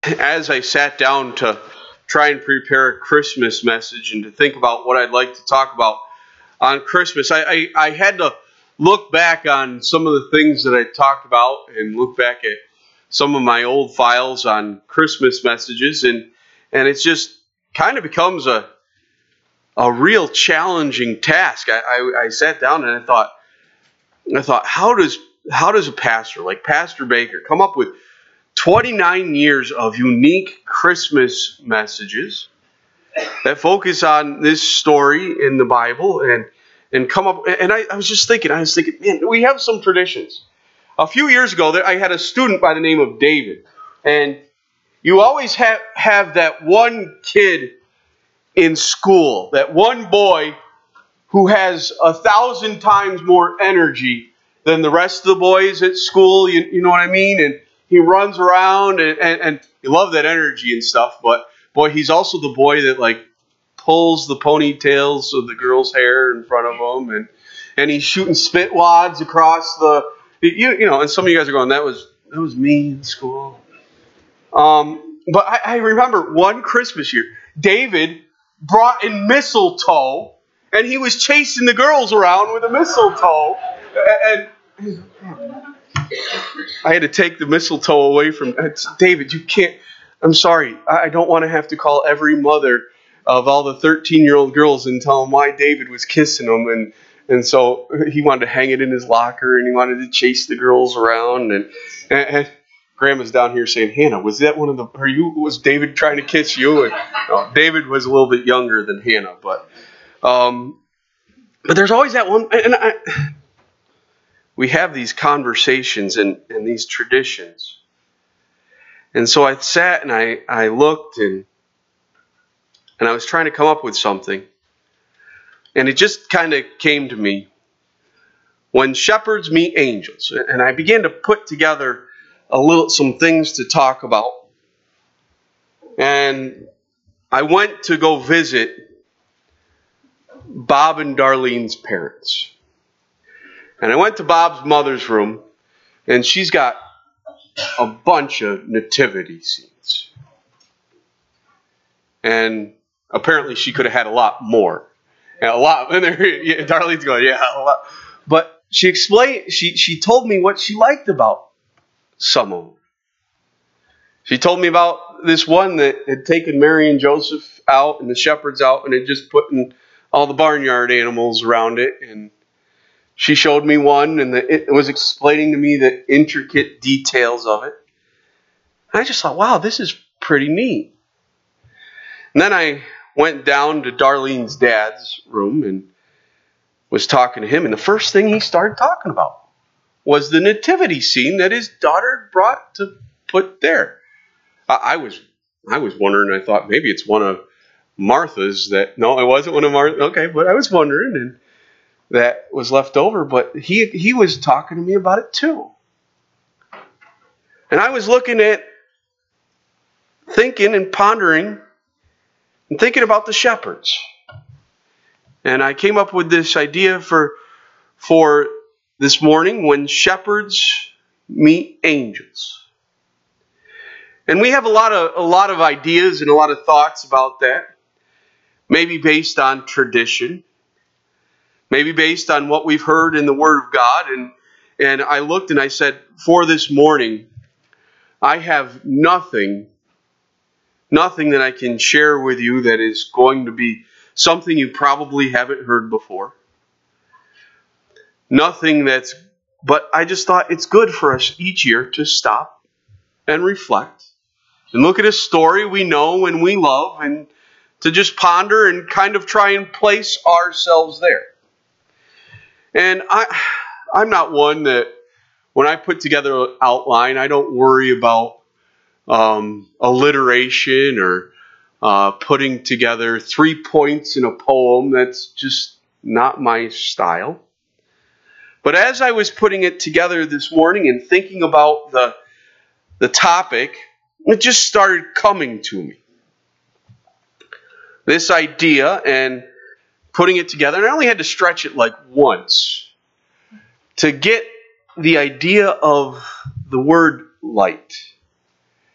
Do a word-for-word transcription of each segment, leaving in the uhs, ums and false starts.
as I sat down to try and prepare a Christmas message and to think about what I'd like to talk about on Christmas, I, I, I had to look back on some of the things that I talked about and look back at some of my old files on Christmas messages, and and it's just kind of becomes a a real challenging task. I, I, I sat down and I thought, I thought, how does how does a pastor like Pastor Baker come up with twenty-nine years of unique Christmas messages that focus on this story in the Bible and and come up? And I, I was just thinking, I was thinking, man, we have some traditions. A few years ago, I had a student by the name of David, and you always have have that one kid in school, that one boy who has a thousand times more energy than the rest of the boys at school. You, you know what I mean? And he runs around, and, and, and you love that energy and stuff, but boy, he's also the boy that like pulls the ponytails of the girl's hair in front of him, and, and he's shooting spit wads across the, you, you know, and some of you guys are going, that was, that was me in school. Um, but I, I remember one Christmas year, David brought in mistletoe, and he was chasing the girls around with a mistletoe. And, and I had to take the mistletoe away from David. You can't. I'm sorry. I don't want to have to call every mother of all the thirteen-year-old girls and tell them why David was kissing them, and and so he wanted to hang it in his locker, and he wanted to chase the girls around, and. and, and Grandma's down here saying, Hannah, was that one of the, are you, was David trying to kiss you? And no, David was a little bit younger than Hannah, but, um, but there's always that one, and I, we have these conversations and, and these traditions. And so I sat and I, I looked and, and I was trying to come up with something. And it just kind of came to me when shepherds meet angels. And I began to put together a little, some things to talk about. And I went to go visit Bob and Darlene's parents. And I went to Bob's mother's room, and she's got a bunch of nativity scenes. And apparently she could have had a lot more. And a lot. And there, yeah, Darlene's going, yeah, a lot. But she explained, she, she told me what she liked about some of them. She told me about this one that had taken Mary and Joseph out and the shepherds out and had just put in all the barnyard animals around it. And she showed me one, and the, it was explaining to me the intricate details of it. And I just thought, wow, this is pretty neat. And then I went down to Darlene's dad's room and was talking to him, and the first thing he started talking about was the nativity scene that his daughter brought to put there. I, I was I was wondering, I thought maybe it's one of Martha's that, no, it wasn't one of Martha. Okay, but I was wondering, and that was left over, but he he was talking to me about it too. And I was looking at, thinking and pondering and thinking about the shepherds. And I came up with this idea for for this morning, when shepherds meet angels. And we have a lot of a lot of ideas and a lot of thoughts about that. Maybe based on tradition. Maybe based on what we've heard in the Word of God. And, and I looked and I said, for this morning, I have nothing, nothing that I can share with you that is going to be something you probably haven't heard before. Nothing that's, but I just thought it's good for us each year to stop and reflect and look at a story we know and we love, and to just ponder and kind of try and place ourselves there. And I, I'm not one that, when I put together an outline, I don't worry about um, alliteration or uh, putting together three points in a poem. That's just not my style. But as I was putting it together this morning and thinking about the, the topic, it just started coming to me. This idea, and putting it together, and I only had to stretch it like once to get the idea of the word light.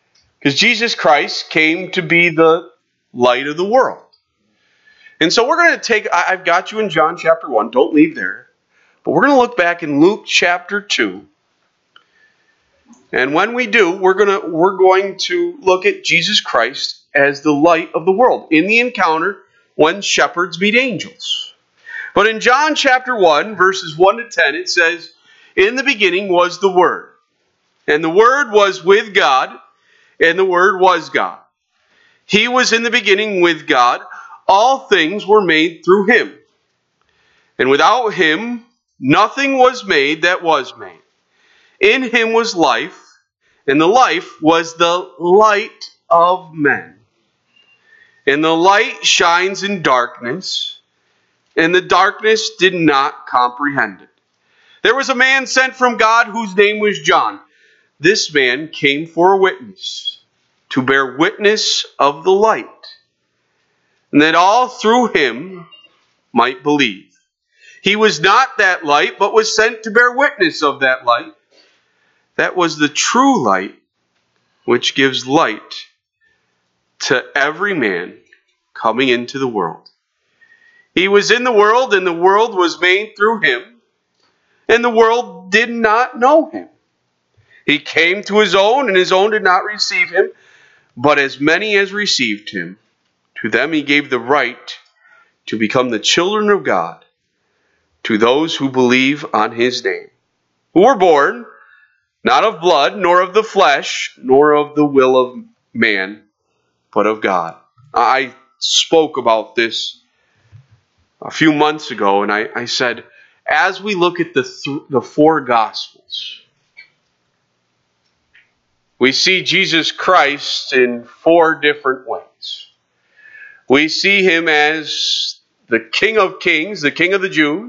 Because Jesus Christ came to be the light of the world. And so we're going to take, I've got you in John chapter one, don't leave there. But we're going to look back in Luke chapter two. And when we do, we're going to, we're going to look at Jesus Christ as the light of the world in the encounter when shepherds meet angels. But in John chapter one, verses one to ten, it says, "In the beginning was the Word, and the Word was with God, and the Word was God. He was in the beginning with God. All things were made through him. And without him, nothing was made that was made. In him was life, and the life was the light of men. And the light shines in darkness, and the darkness did not comprehend it. There was a man sent from God whose name was John. This man came for a witness, to bear witness of the light, and that all through him might believe. He was not that light, but was sent to bear witness of that light. That was the true light, which gives light to every man coming into the world. He was in the world, and the world was made through him, and the world did not know him. He came to his own, and his own did not receive him. But as many as received him, to them he gave the right to become the children of God, to those who believe on his name, who were born not of blood, nor of the flesh, nor of the will of man, but of God." I spoke about this a few months ago, and I, I said, as we look at the, th- the four Gospels, we see Jesus Christ in four different ways. We see him as the King of Kings, the King of the Jews,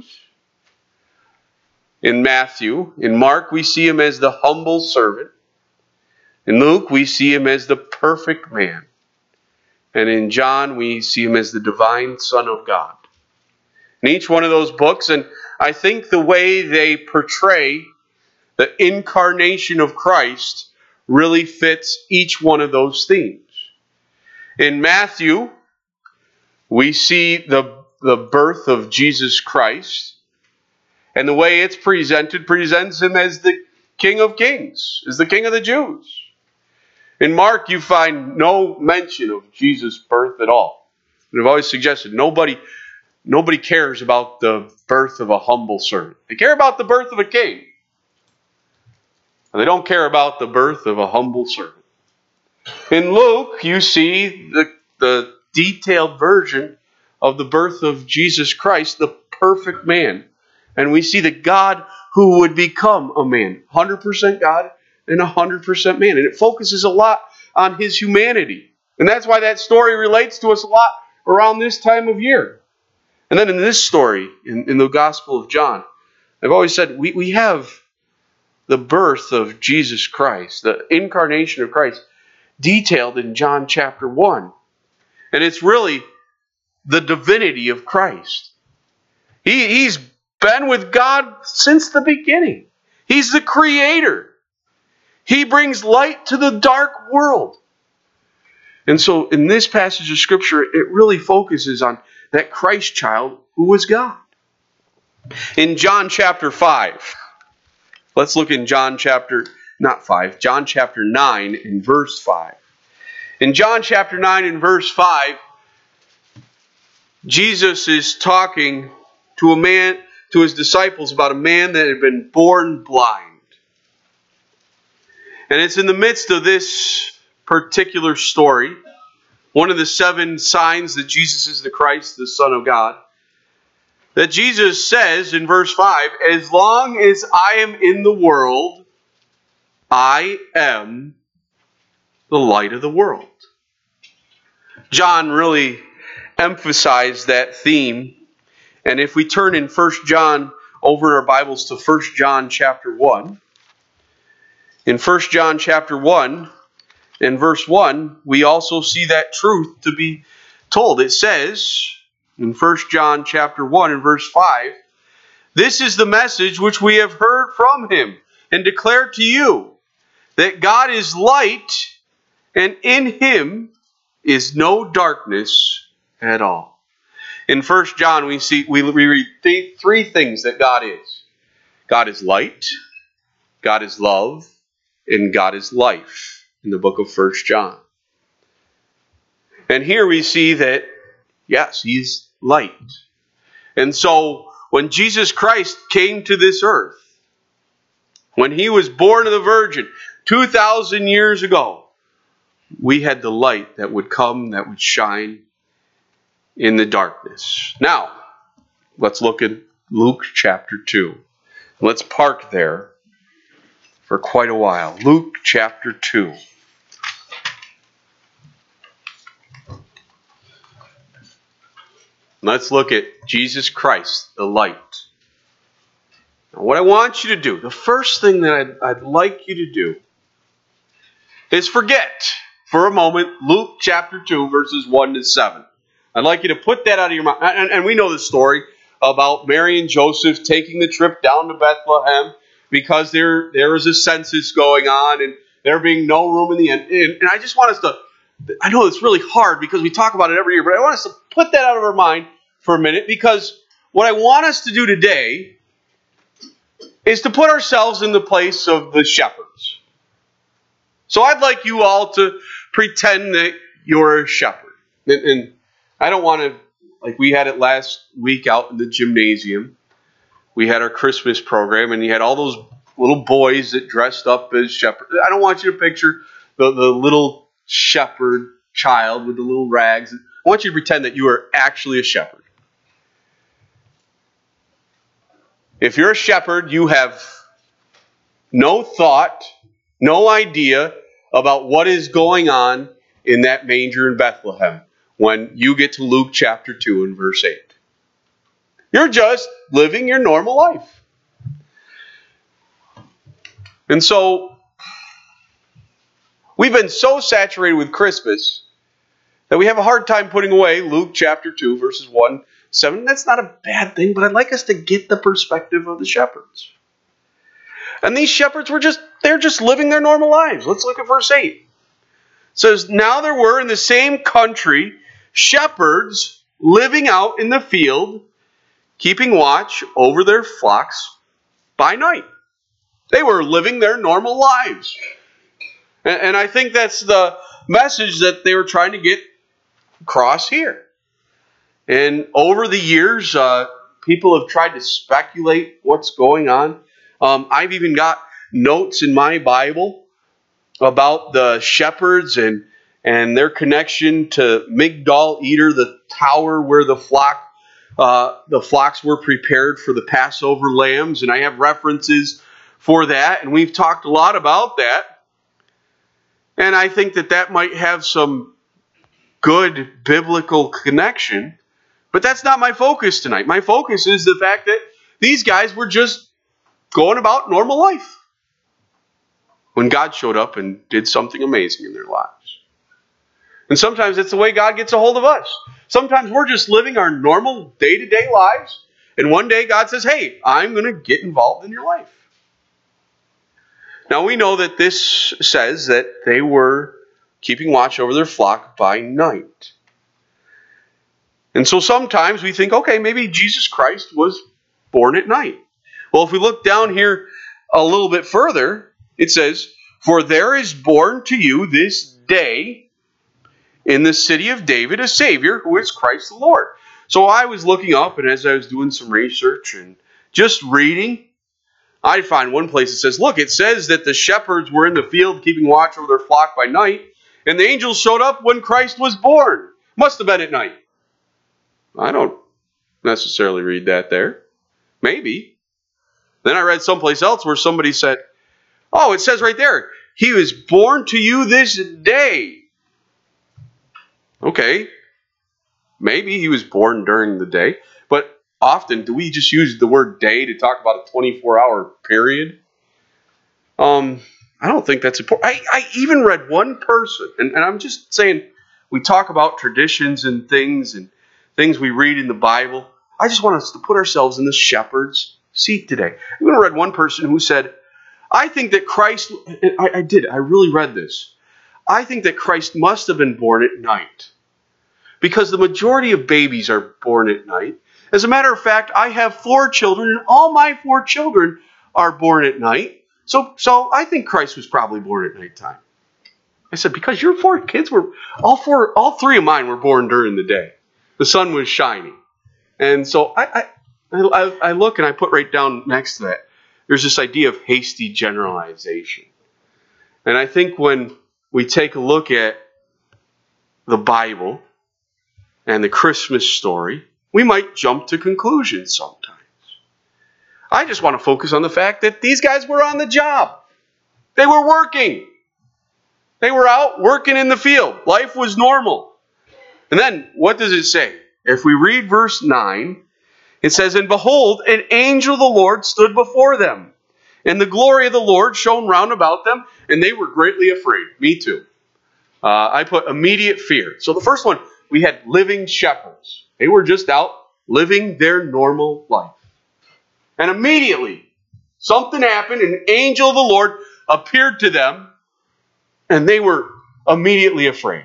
in Matthew. In Mark, we see him as the humble servant. In Luke, we see him as the perfect man. And in John, we see him as the divine Son of God. In each one of those books, and I think the way they portray the incarnation of Christ really fits each one of those themes. In Matthew, we see the, the birth of Jesus Christ, and the way it's presented presents him as the King of Kings, as the King of the Jews. In Mark, you find no mention of Jesus' birth at all. And I've always suggested nobody, nobody cares about the birth of a humble servant. They care about the birth of a king. And they don't care about the birth of a humble servant. In Luke, you see the, the detailed version of the birth of Jesus Christ, the perfect man. And we see the God who would become a man, one hundred percent God and one hundred percent man. And it focuses a lot on his humanity. And that's why that story relates to us a lot around this time of year. And then in this story, in, in the Gospel of John, I've always said we, we have the birth of Jesus Christ, the incarnation of Christ, detailed in John chapter one. And it's really the divinity of Christ. He, he's been with God since the beginning. He's the creator. He brings light to the dark world. And so in this passage of Scripture, it really focuses on that Christ child who was God. In John chapter five, let's look in John chapter, not five, John chapter nine in verse five. In John chapter nine in verse five, Jesus is talking to a man, to his disciples, about a man that had been born blind. And it's in the midst of this particular story, one of the seven signs that Jesus is the Christ, the Son of God, that Jesus says in verse five, "As long as I am in the world, I am the light of the world." John really emphasized that theme. And if we turn in First John over in our Bibles to First John chapter one, in First John chapter one, in verse one, we also see that truth to be told. It says in First John chapter one and verse five, "This is the message which we have heard from him and declare to you, that God is light, And in him is no darkness at all. In First John, we see we read three things that God is. God is light, God is love, and God is life in the book of First John. And here we see that, yes, he's light. And so when Jesus Christ came to this earth, when he was born of the Virgin two thousand years ago, we had the light that would come, that would shine in the darkness. Now, let's look at Luke chapter two. Let's park there for quite a while. Luke chapter two. Let's look at Jesus Christ, the light. Now, what I want you to do, the first thing that I'd, I'd like you to do is forget for a moment Luke chapter two, verses one to seven. I'd like you to put that out of your mind. And, and we know the story about Mary and Joseph taking the trip down to Bethlehem because there, there was a census going on and there being no room in the inn. And, and I just want us to, I know it's really hard because we talk about it every year, but I want us to put that out of our mind for a minute, because what I want us to do today is to put ourselves in the place of the shepherds. So I'd like you all to pretend that you're a shepherd. And, and I don't want to, like we had it last week out in the gymnasium. We had our Christmas program, and you had all those little boys that dressed up as shepherds. I don't want you to picture the, the little shepherd child with the little rags. I want you to pretend that you are actually a shepherd. If you're a shepherd, you have no thought, no idea about what is going on in that manger in Bethlehem when you get to Luke chapter two and verse eight. You're just living your normal life. And so, we've been so saturated with Christmas that we have a hard time putting away Luke chapter two, verses one to seven. That's not a bad thing, but I'd like us to get the perspective of the shepherds. And these shepherds were just, they're just living their normal lives. Let's look at verse eight. It says, now there were in the same country shepherds living out in the field, keeping watch over their flocks by night. They were living their normal lives. And, and I think that's the message that they were trying to get across here. And over the years, uh, people have tried to speculate what's going on. Um, I've even got notes in my Bible about the shepherds and, and their connection to Migdal Eder, the tower where the flock, uh, the flocks were prepared for the Passover lambs. And I have references for that, and we've talked a lot about that. And I think that that might have some good biblical connection. But that's not my focus tonight. My focus is the fact that these guys were just going about normal life when God showed up and did something amazing in their lives. And sometimes that's the way God gets a hold of us. Sometimes we're just living our normal day-to-day lives, and one day God says, hey, I'm going to get involved in your life. Now we know that this says that they were keeping watch over their flock by night. And so sometimes we think, okay, maybe Jesus Christ was born at night. Well, if we look down here a little bit further, it says, for there is born to you this day in the city of David a Savior, who is Christ the Lord. So I was looking up, and as I was doing some research and just reading, I find one place that says, look, it says that the shepherds were in the field keeping watch over their flock by night, and the angels showed up when Christ was born. Must have been at night. I don't necessarily read that there. Maybe. Then I read someplace else where somebody said, oh, it says right there, he was born to you this day. Okay. Maybe he was born during the day, but often do we just use the word day to talk about a twenty-four hour period? Um, I don't think that's important. I, I even read one person, and, and I'm just saying, we talk about traditions and things and things we read in the Bible. I just want us to put ourselves in the shepherd's seat today. I'm going to read one person who said, I think that Christ, I, I did, I really read this. I think that Christ must have been born at night, because the majority of babies are born at night. As a matter of fact, I have four children, and all my four children are born at night. So, so I think Christ was probably born at nighttime. I said, because your four kids were, all four, all three of mine were born during the day. The sun was shining. And so I, I, I, I look and I put right down next to that, there's this idea of hasty generalization. And I think when we take a look at the Bible and the Christmas story, we might jump to conclusions sometimes. I just want to focus on the fact that these guys were on the job. They were working. They were out working in the field. Life was normal. And then, what does it say? If we read verse nine, it says, "And behold, an angel of the Lord stood before them, and the glory of the Lord shone round about them, and they were greatly afraid." Me too. Uh, I put immediate fear. So the first one, we had living shepherds. They were just out living their normal life. And immediately, something happened. An angel of the Lord appeared to them, and they were immediately afraid.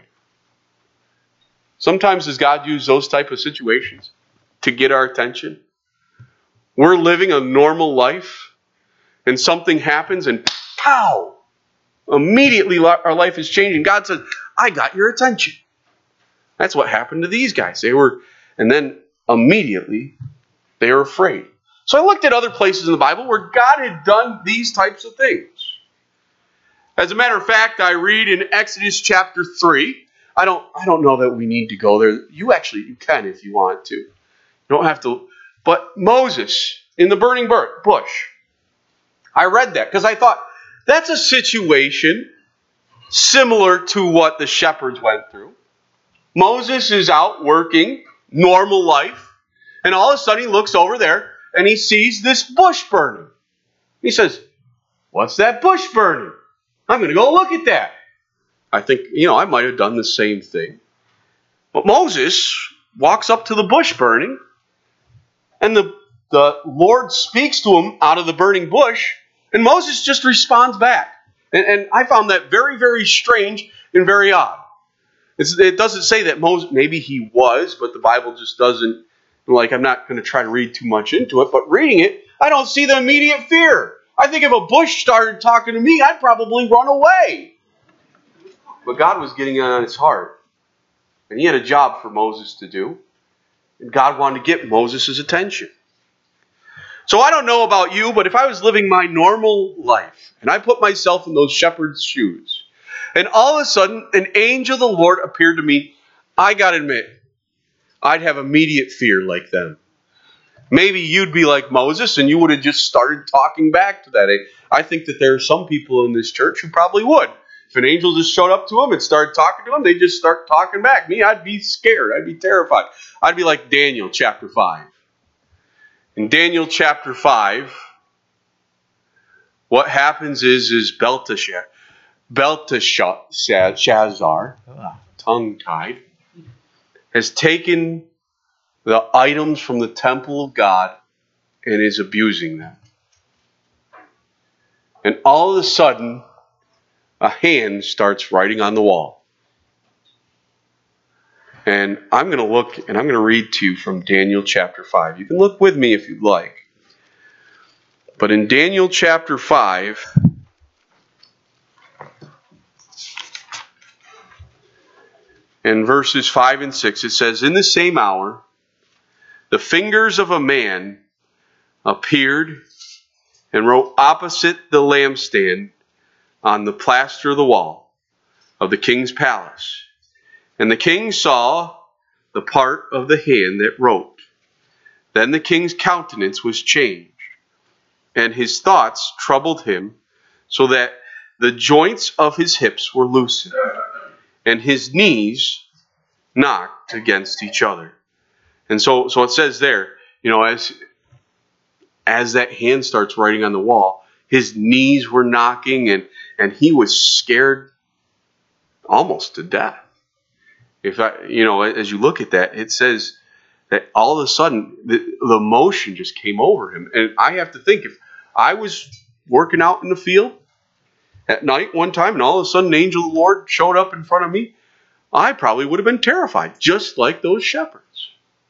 Sometimes does God use those type of situations to get our attention? We're living a normal life, and something happens, and pow! Immediately our life is changing. God says, I got your attention. That's what happened to these guys. They were, and then immediately they were afraid. So I looked at other places in the Bible where God had done these types of things. As a matter of fact, I read in Exodus chapter three. I don't, I don't know that we need to go there. You actually, you can if you want to. You don't have to. But Moses in the burning bush. I read that because I thought that's a situation similar to what the shepherds went through. Moses is out working, normal life, and all of a sudden he looks over there and he sees this bush burning. He says, "What's that bush burning? I'm going to go look at that." I think, you know, I might have done the same thing. But Moses walks up to the bush burning, and the, the Lord speaks to him out of the burning bush, and Moses just responds back. And, and I found that very, very strange and very odd. It's, it doesn't say that Moses, maybe he was, but the Bible just doesn't, like, I'm not going to try to read too much into it, but reading it, I don't see the immediate fear. I think if a bush started talking to me, I'd probably run away. But God was getting on his heart. And he had a job for Moses to do. And God wanted to get Moses' attention. So I don't know about you, but if I was living my normal life, and I put myself in those shepherds' shoes, and all of a sudden an angel of the Lord appeared to me, I got to admit, I'd have immediate fear like them. Maybe you'd be like Moses and you would have just started talking back to that. I think that there are some people in this church who probably would. If an angel just showed up to them and started talking to them, they'd just start talking back. Me, I'd be scared. I'd be terrified. I'd be like Daniel chapter five. In Daniel chapter five, what happens is, is Belteshazzar, Belteshazzar, tongue-tied, has taken the items from the temple of God and is abusing them. And all of a sudden, a hand starts writing on the wall. And I'm going to look and I'm going to read to you from Daniel chapter five. You can look with me if you'd like. But in Daniel chapter five, in verses five and six, it says, "In the same hour, the fingers of a man appeared and wrote opposite the lampstand on the plaster of the wall of the king's palace. And the king saw the part of the hand that wrote. Then the king's countenance was changed, and his thoughts troubled him, so that the joints of his hips were loosened, and his knees knocked against each other." And so, so it says there, you know, as, as that hand starts writing on the wall, his knees were knocking, and, and he was scared almost to death. If I, you know, as you look at that, it says that all of a sudden the, the emotion just came over him. And I have to think, if I was working out in the field at night one time and all of a sudden an angel of the Lord showed up in front of me, I probably would have been terrified, just like those shepherds.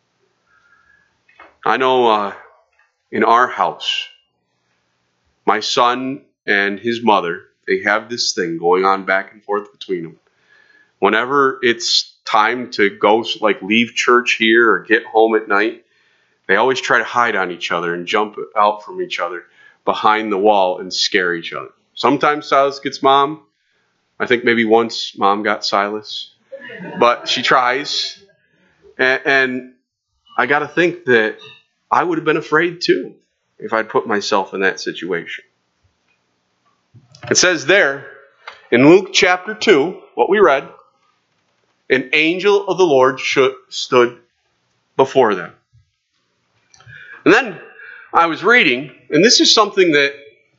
I know uh, in our house, my son and his mother, they have this thing going on back and forth between them. Whenever it's time to go, like leave church here or get home at night, they always try to hide on each other and jump out from each other behind the wall and scare each other. Sometimes Silas gets mom. I think maybe once mom got Silas. But she tries. And, and I got to think that I would have been afraid too if I'd put myself in that situation. It says there in Luke chapter two, what we read, an angel of the Lord should, stood before them. And then I was reading, and this is something that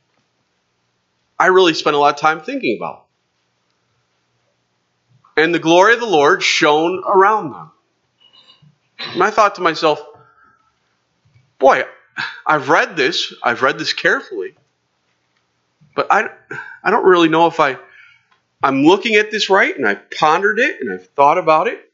I really spent a lot of time thinking about. And the glory of the Lord shone around them. And I thought to myself, boy, I've read this. I've read this carefully. But I, I don't really know if I, I'm looking at this right, and I've pondered it, and I've thought about it.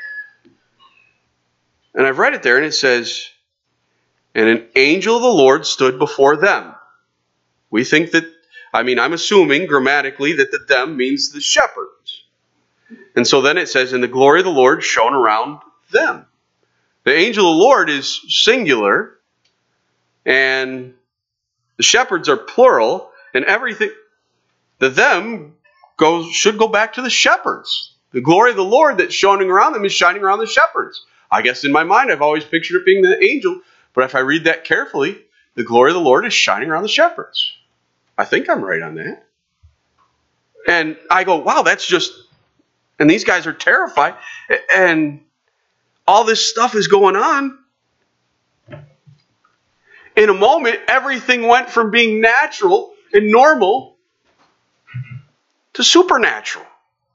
And I've read it there, and it says, and an angel of the Lord stood before them. We think that, I mean, I'm assuming grammatically that the them means the shepherds. And so then it says, and the glory of the Lord shone around them. The angel of the Lord is singular, and the shepherds are plural, and everything, the them goes should go back to the shepherds. The glory of the Lord that's shining around them is shining around the shepherds. I guess in my mind I've always pictured it being the angel, but if I read that carefully, the glory of the Lord is shining around the shepherds. I think I'm right on that. And I go, wow, that's just, and these guys are terrified, and all this stuff is going on. In a moment, everything went from being natural and normal to supernatural.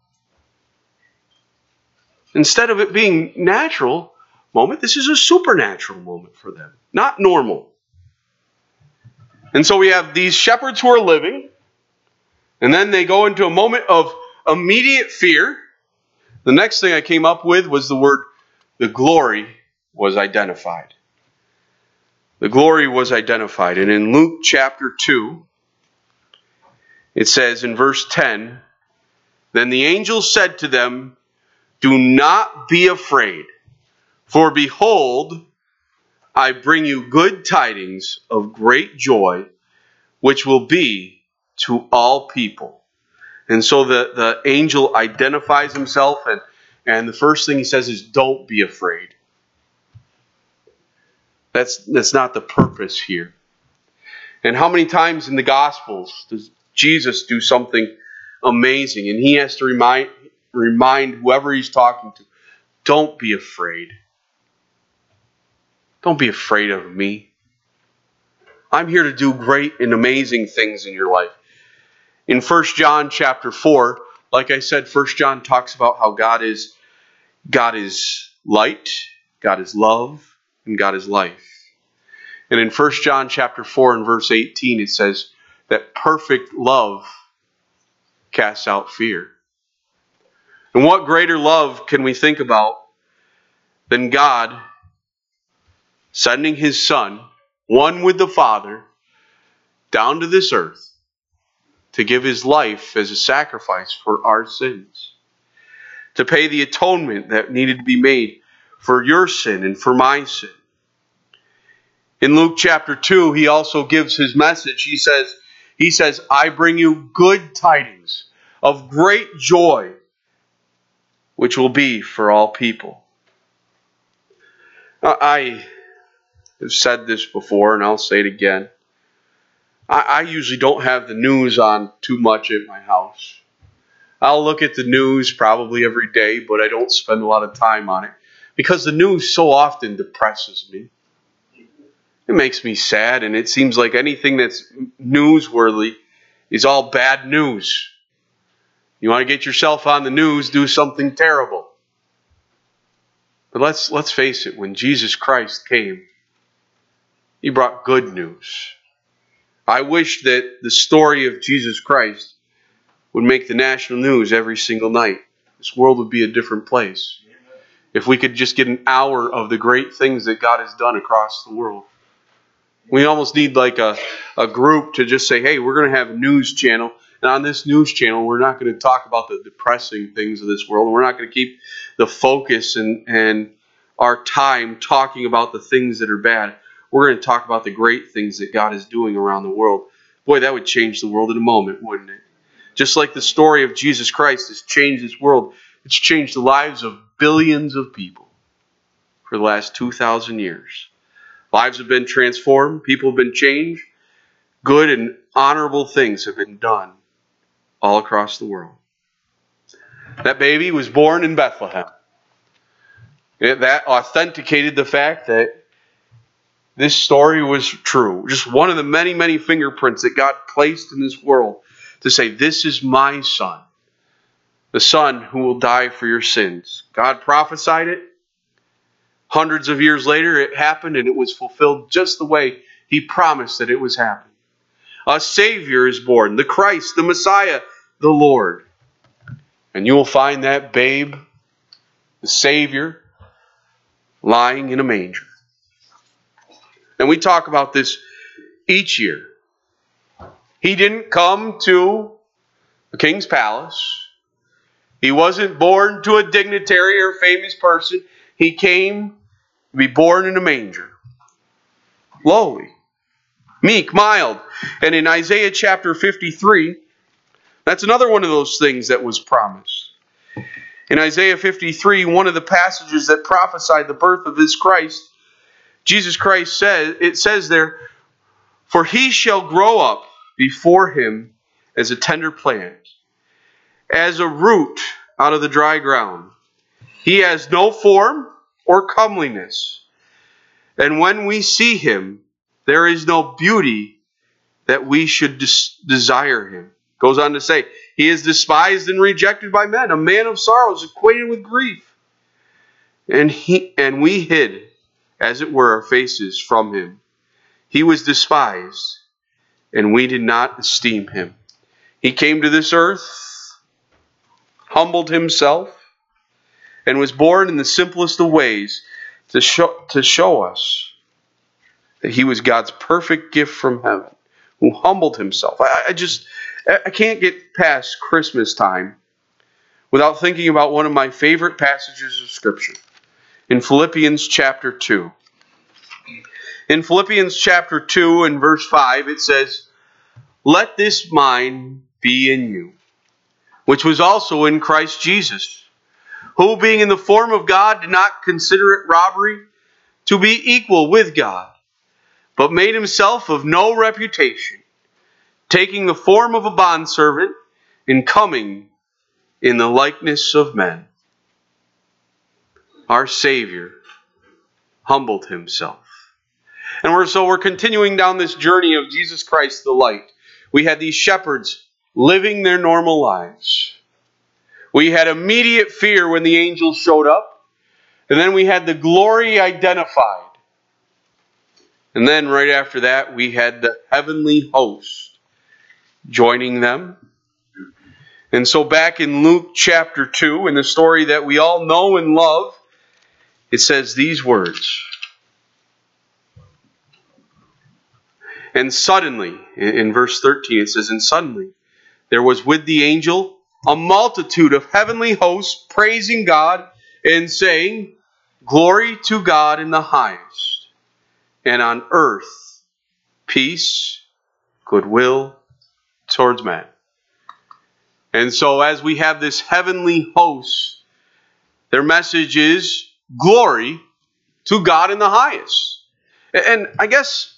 Instead of it being natural moment, this is a supernatural moment for them, not normal. And so we have these shepherds who are living, and then they go into a moment of immediate fear. The next thing I came up with was the word, the glory was identified. The glory was identified. And in Luke chapter two, it says in verse ten, then the angel said to them, do not be afraid, for behold, I bring you good tidings of great joy, which will be to all people. And so the, the angel identifies himself, and, and the first thing he says is, don't be afraid. That's, that's not the purpose here. And how many times in the Gospels does Jesus do something amazing? And he has to remind, remind whoever he's talking to, don't be afraid. Don't be afraid of me. I'm here to do great and amazing things in your life. In First John chapter four, like I said, First John talks about how God is, God is light, God is love, and God is life. And in First John chapter four and verse eighteen, it says that perfect love casts out fear. And what greater love can we think about than God sending his Son, one with the Father, down to this earth to give his life as a sacrifice for our sins, to pay the atonement that needed to be made for your sin and for my sin. In Luke chapter two, he also gives his message. He says, he says, I bring you good tidings of great joy, which will be for all people. I have said this before, and I'll say it again. I, I usually don't have the news on too much at my house. I'll look at the news probably every day, but I don't spend a lot of time on it because the news so often depresses me. It makes me sad, and it seems like anything that's newsworthy is all bad news. You want to get yourself on the news, do something terrible. But let's let's face it, when Jesus Christ came, he brought good news. I wish that the story of Jesus Christ would make the national news every single night. This world would be a different place. If we could just get an hour of the great things that God has done across the world. We almost need like a, a group to just say, hey, we're going to have a news channel. And on this news channel, we're not going to talk about the depressing things of this world. We're not going to keep the focus and, and our time talking about the things that are bad. We're going to talk about the great things that God is doing around the world. Boy, that would change the world in a moment, wouldn't it? Just like the story of Jesus Christ has changed this world. It's changed the lives of billions of people for the last two thousand years. Lives have been transformed. People have been changed. Good and honorable things have been done all across the world. That baby was born in Bethlehem. That authenticated the fact that this story was true. Just one of the many, many fingerprints that God placed in this world to say, this is my son, the son who will die for your sins. God prophesied it. Hundreds of years later, it happened, and it was fulfilled just the way He promised that it was happening. A Savior is born, the Christ, the Messiah, the Lord. And you will find that babe, the Savior, lying in a manger. And we talk about this each year. He didn't come to a king's palace. He wasn't born to a dignitary or famous person. He came to be born in a manger. Lowly, meek, mild. And in Isaiah chapter fifty-three, that's another one of those things that was promised. In Isaiah fifty-three, one of the passages that prophesied the birth of this Christ, Jesus Christ says, it says there, for he shall grow up before him as a tender plant, as a root out of the dry ground. He has no form or comeliness. And when we see him, there is no beauty that we should des- desire him. Goes on to say, he is despised and rejected by men, a man of sorrows, acquainted with grief. And he and we hid, as it were, our faces from him. He was despised, and we did not esteem him. He came to this earth, humbled himself, and was born in the simplest of ways to show, to show us that he was God's perfect gift from heaven, who humbled himself. I, I just, I can't get past Christmas time without thinking about one of my favorite passages of Scripture in Philippians chapter two. In Philippians chapter two and verse five, it says, let this mind be in you, which was also in Christ Jesus, who being in the form of God did not consider it robbery to be equal with God, but made himself of no reputation, taking the form of a bondservant and coming in the likeness of men. Our Savior humbled himself. And we're, so we're continuing down this journey of Jesus Christ the light. We had these shepherds living their normal lives. We had immediate fear when the angels showed up. And then we had the glory identified. And then right after that, we had the heavenly host joining them. And so back in Luke chapter two, in the story that we all know and love, it says these words. And suddenly, in verse thirteen, it says, and suddenly there was with the angel a multitude of heavenly hosts praising God and saying, glory to God in the highest, and on earth peace, goodwill towards men. And so as we have this heavenly host, their message is glory to God in the highest. And I guess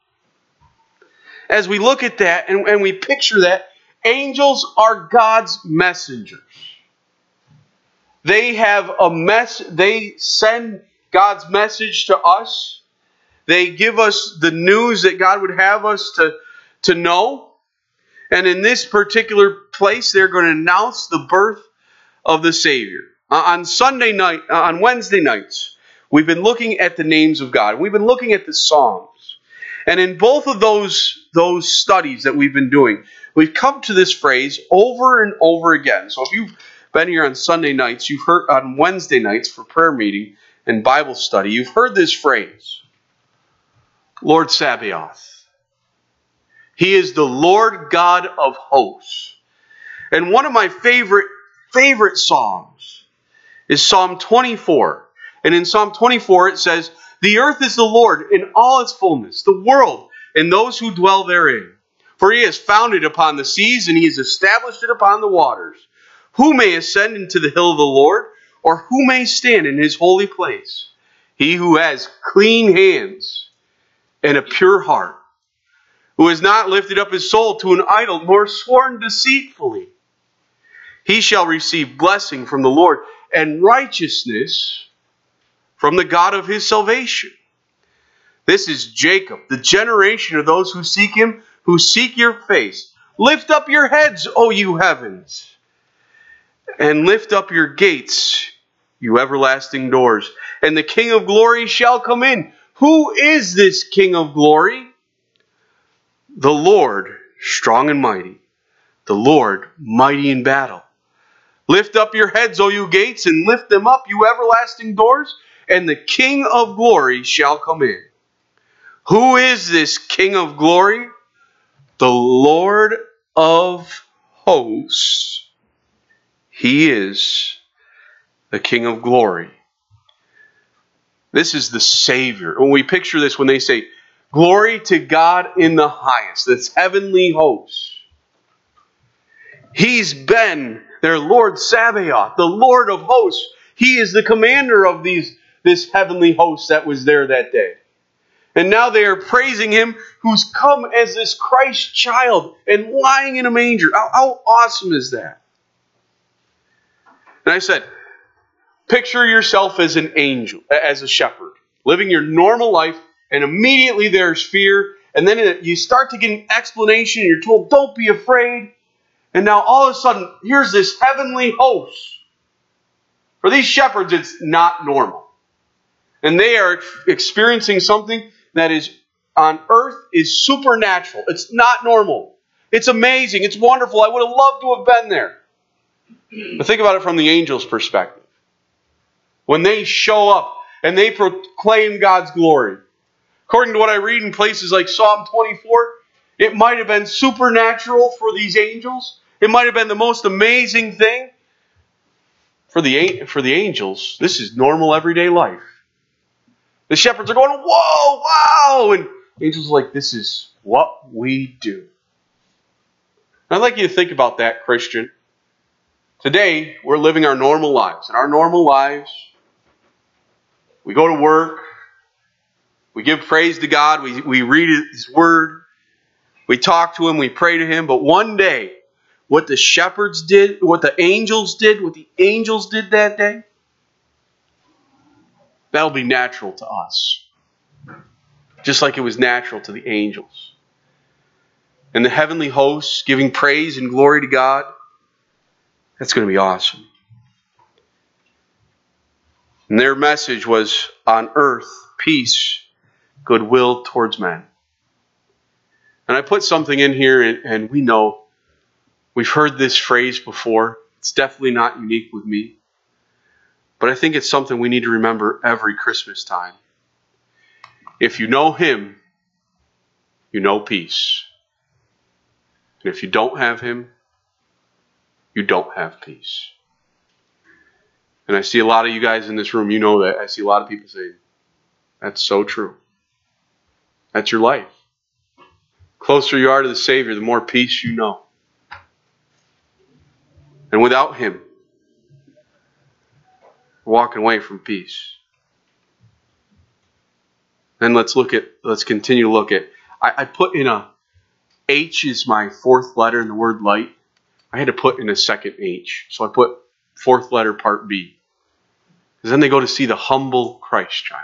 as we look at that and, and we picture that, angels are God's messengers. They have a mess. They send God's message to us. They give us the news that God would have us to, to know. And in this particular place, they're going to announce the birth of the Savior. Uh, on Sunday night, uh, on Wednesday nights, we've been looking at the names of God. We've been looking at the Psalms. And in both of those, those studies that we've been doing, we've come to this phrase over and over again. So if you've been here on Sunday nights, you've heard on Wednesday nights for prayer meeting and Bible study, you've heard this phrase, Lord Sabaoth. He is the Lord God of hosts. And one of my favorite, favorite Psalms is Psalm twenty-four. And in Psalm twenty-four it says, the earth is the Lord in all its fullness, the world and those who dwell therein. For he has founded upon the seas, and he has established it upon the waters. Who may ascend into the hill of the Lord, or who may stand in his holy place? He who has clean hands and a pure heart, who has not lifted up his soul to an idol, nor sworn deceitfully. He shall receive blessing from the Lord, and righteousness from the God of his salvation. This is Jacob, the generation of those who seek him, who seek your face. Lift up your heads, O you heavens, and lift up your gates, you everlasting doors, and the King of glory shall come in. Who is this King of glory? The Lord, strong and mighty, the Lord, mighty in battle. Lift up your heads, O you gates, and lift them up, you everlasting doors, and the King of glory shall come in. Who is this King of glory? The Lord of hosts. He is the King of glory. This is the Savior. When we picture this, when they say, glory to God in the highest, that's heavenly hosts. He's been their Lord Sabaoth, the Lord of hosts. He is the commander of these, this heavenly host that was there that day. And now they are praising him who's come as this Christ child and lying in a manger. How, how awesome is that? And I said, picture yourself as an angel, as a shepherd, living your normal life, and immediately there's fear. And then you start to get an explanation, and you're told, don't be afraid. And now all of a sudden, here's this heavenly host. For these shepherds, it's not normal. And they are experiencing something that is on earth is supernatural. It's not normal. It's amazing. It's wonderful. I would have loved to have been there. But think about it from the angel's perspective. When they show up and they proclaim God's glory. According to what I read in places like Psalm twenty-four, it might have been supernatural for these angels. It might have been the most amazing thing. For the, for the angels, this is normal everyday life. The shepherds are going, whoa, wow! And the angels are like, this is what we do. I'd like you to think about that, Christian. Today, we're living our normal lives. In our normal lives, we go to work, we give praise to God, we, we read His Word, we talk to Him, we pray to Him. But one day, what the shepherds did, what the angels did, what the angels did that day, that'll be natural to us. Just like it was natural to the angels. And the heavenly hosts giving praise and glory to God, that's going to be awesome. And their message was, on earth, peace, goodwill towards men. And I put something in here, and, and we know, we've heard this phrase before. It's definitely not unique with me. But I think it's something we need to remember every Christmas time. If you know Him, you know peace. And if you don't have Him, you don't have peace. And I see a lot of you guys in this room, you know that. I see a lot of people say, that's so true. That's your life. The closer you are to the Savior, the more peace you know. And without Him, we're walking away from peace. Then let's look at, let's continue to look at, I, I put in a, H is my fourth letter in the word light. I had to put in a second H. So I put fourth letter part B. Because then they go to see the humble Christ child.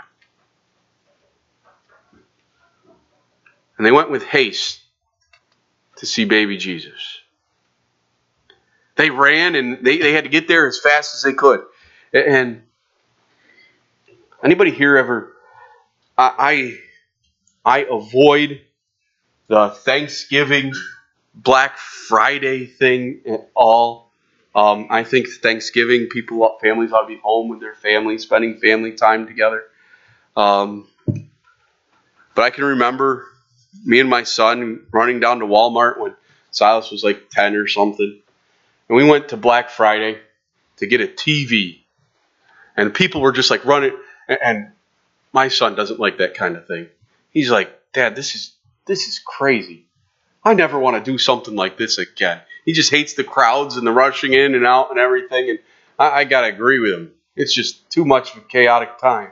And they went with haste to see baby Jesus. They ran and they, they had to get there as fast as they could. And anybody here ever, I, I, I avoid the Thanksgiving Black Friday thing at all. Um, I think Thanksgiving, people, families ought to be home with their family, spending family time together. Um, but I can remember me and my son running down to Walmart when Silas was like ten or something. And we went to Black Friday to get a T V. And people were just like running. And my son doesn't like that kind of thing. He's like, Dad, this is this is crazy. I never want to do something like this again. He just hates the crowds and the rushing in and out and everything. And I, I got to agree with him. It's just too much of a chaotic time.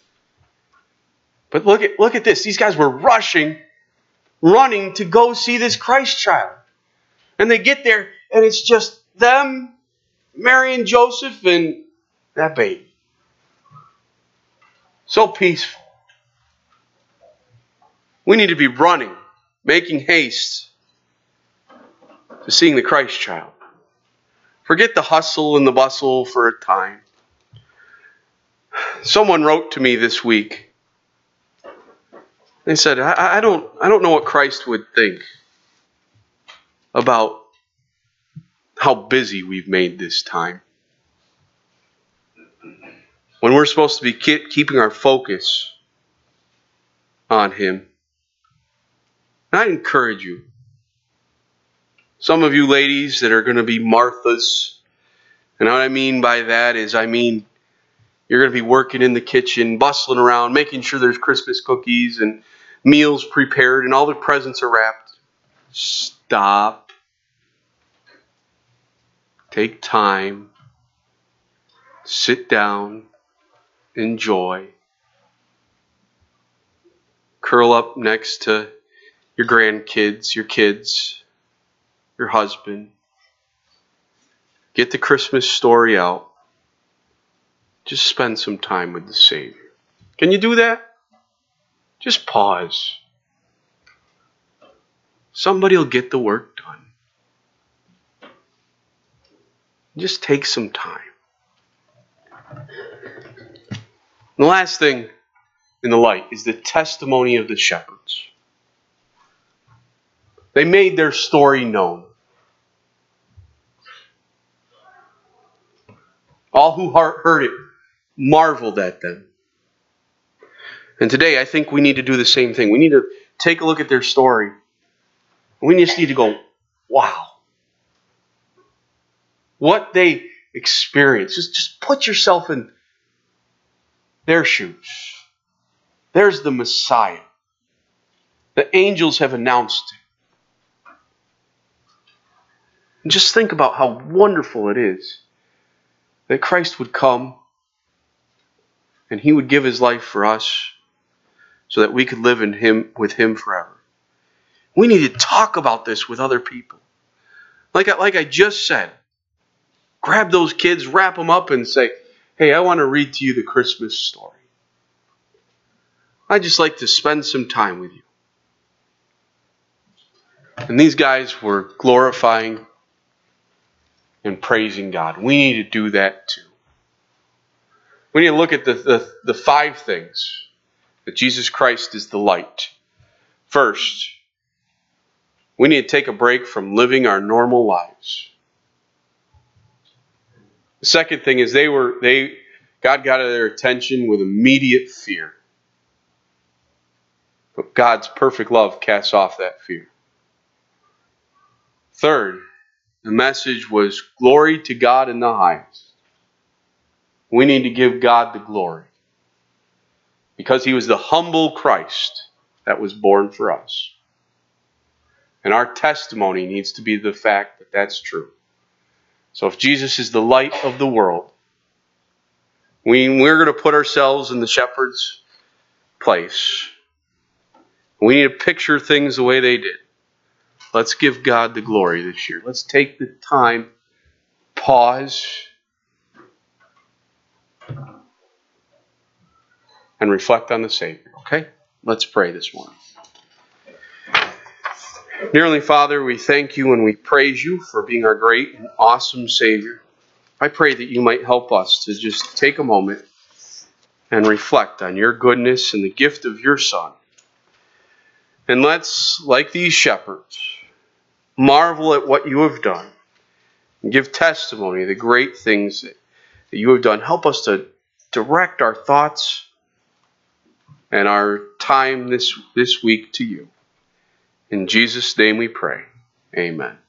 But look at look at this. These guys were rushing, running to go see this Christ child. And they get there, and it's just them, Mary and Joseph, and that baby. So peaceful. We need to be running, making haste to seeing the Christ child. Forget the hustle and the bustle for a time. Someone wrote to me this week. They said, I, I don't I don't know what Christ would think about how busy we've made this time. When we're supposed to be keeping our focus on Him. And I encourage you. Some of you ladies that are going to be Marthas, and what I mean by that is I mean you're going to be working in the kitchen, bustling around, making sure there's Christmas cookies and meals prepared and all the presents are wrapped. Stop. Take time. Sit down. Enjoy. Curl up next to your grandkids, your kids, your husband. Get the Christmas story out. Just spend some time with the Savior. Can you do that? Just pause. Somebody will get the work done. Just take some time. The last thing in the light is the testimony of the shepherds. They made their story known. All who heard it marveled at them. And today I think we need to do the same thing. We need to take a look at their story. We just need to go, wow. What they experienced. Just, just put yourself in their shoes. There's the Messiah. The angels have announced it. And just think about how wonderful it is that Christ would come and He would give His life for us so that we could live in Him with Him forever. We need to talk about this with other people. Like I, like I just said, grab those kids, wrap them up and say, hey, I want to read to you the Christmas story. I'd just like to spend some time with you. And these guys were glorifying and praising God. We need to do that too. We need to look at the, the, the five things that Jesus Christ is the light. First, we need to take a break from living our normal lives. The second thing is they were they God got their attention with immediate fear. But God's perfect love casts off that fear. Third, the message was glory to God in the highest. We need to give God the glory. Because He was the humble Christ that was born for us. And our testimony needs to be the fact that that's true. So if Jesus is the light of the world, we, we're going to put ourselves in the shepherd's place. We need to picture things the way they did. Let's give God the glory this year. Let's take the time, pause, and reflect on the Savior. Okay? Let's pray this morning. Dear Heavenly Father, we thank You and we praise You for being our great and awesome Savior. I pray that You might help us to just take a moment and reflect on Your goodness and the gift of Your Son. And let's, like these shepherds, marvel at what you have done, and give testimony of the great things that you have done. Help us to direct our thoughts and our time this, this week to you. In Jesus' name we pray. Amen.